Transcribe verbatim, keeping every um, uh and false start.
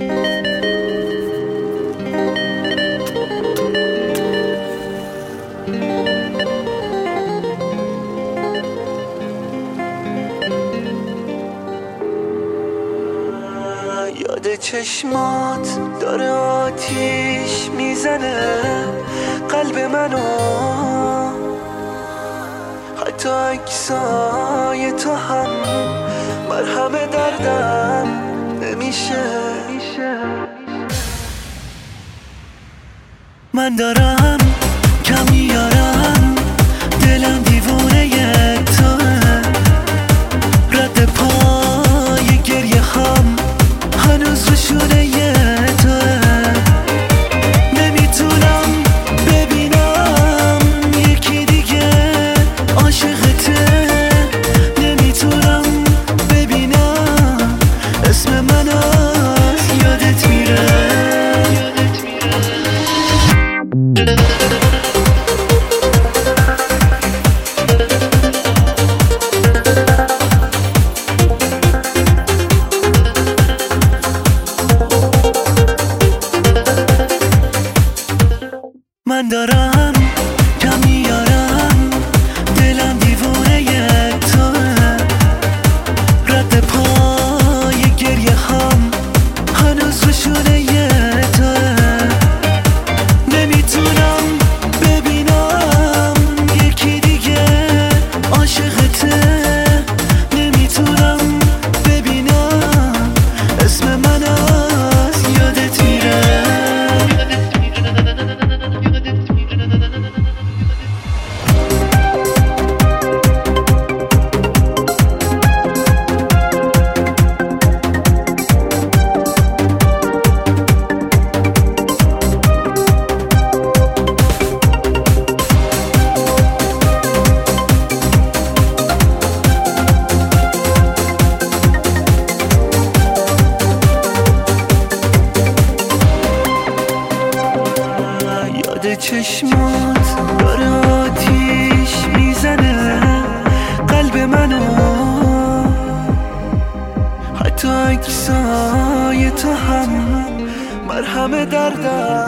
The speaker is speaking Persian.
یاد چشمات داره آتیش میزنه قلب منو، حتی عکسای تو هم مرهم دردم نمیشه. من دارم کم میارم، دلم دیوونه توه، رد پای گریه هم هنوز روشونه توه. نمیتونم ببینم یکی دیگه عاشقته، نمیتونم ببینم اسم من از یادت میره. من دارم کم میارم، دلم دیوونه توه، رد پای گریه هم هنوز روشونه توه. نمیتونم ببینم یکی دیگه عاشقته، نمیتونم ببینم اسم من از یادت میره. یاد چشمات داره آتیش میزنه قلب منو، حتی عکسای تو هم مرهم دردم